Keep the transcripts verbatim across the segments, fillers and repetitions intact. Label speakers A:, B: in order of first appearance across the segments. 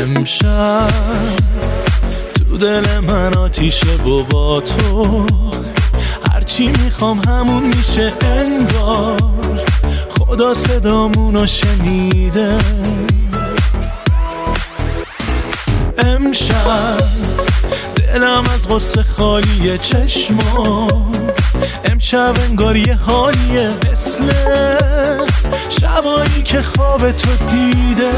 A: امشب تو دل من آتیشه و با تو هرچی میخوام همون میشه انگار خدا صدامونو شنیده. امشب دلم از غصه خالیه چشمام، امشب انگار یه حالیه مثل شبایی که خواب تو دیده.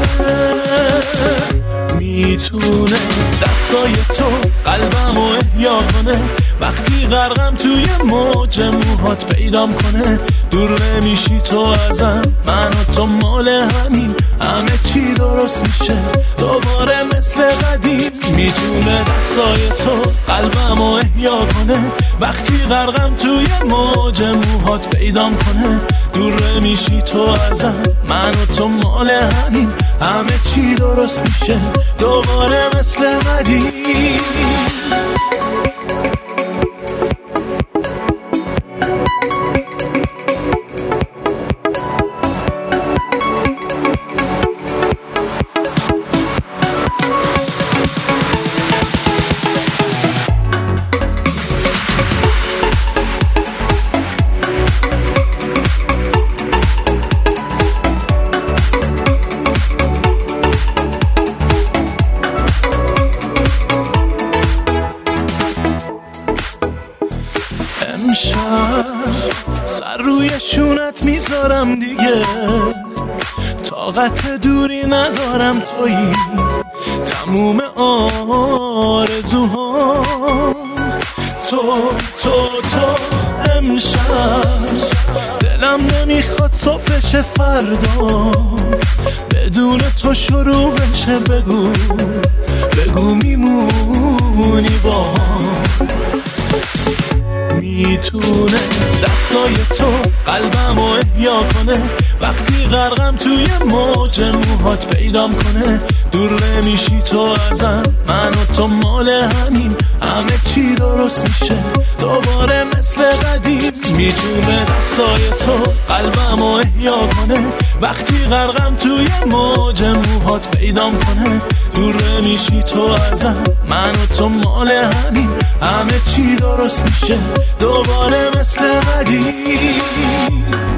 A: میتونه دستای تو قلبمو احیا کنه، وقتی غرقم توی موج موهات پیدام کنه. دور نمیشی تو ازم، من و تو مال همین، همه چی درست میشه دوباره مثل قدیم. میتونه دستای تو قلبمو احیا کنه، وقتی غرقم توی موج موهات پیدام کنه. دور نمیشی تو ازم، من و تو مال همین، همه چی درست میشه دوباره مثل قدیم. امشب سر روی شونت میذارم دیگه، طاقت دوری ندارم تویی تموم آرزوهام. تو تو تو امشب دلم نمیخواد صبح بشه فردا بدون تو شروع بشه. بگو بگو میمونی با میتونه دستای تو قلبمو احیا کنه، وقتی غرقم توی موج موهات پیدام کنه. دور نمیشی تو ازم، من و تو مال همین، همه چی درست میشه دوباره مثل قدیم. میتونه دستای تو قلبمو احیا کنه، وقتی غرقم توی موج موهات پیدام کنه. دور نمیشی تو ازم، من و تو مال همین، همه چی درست میشه دوباره مثل قدیم.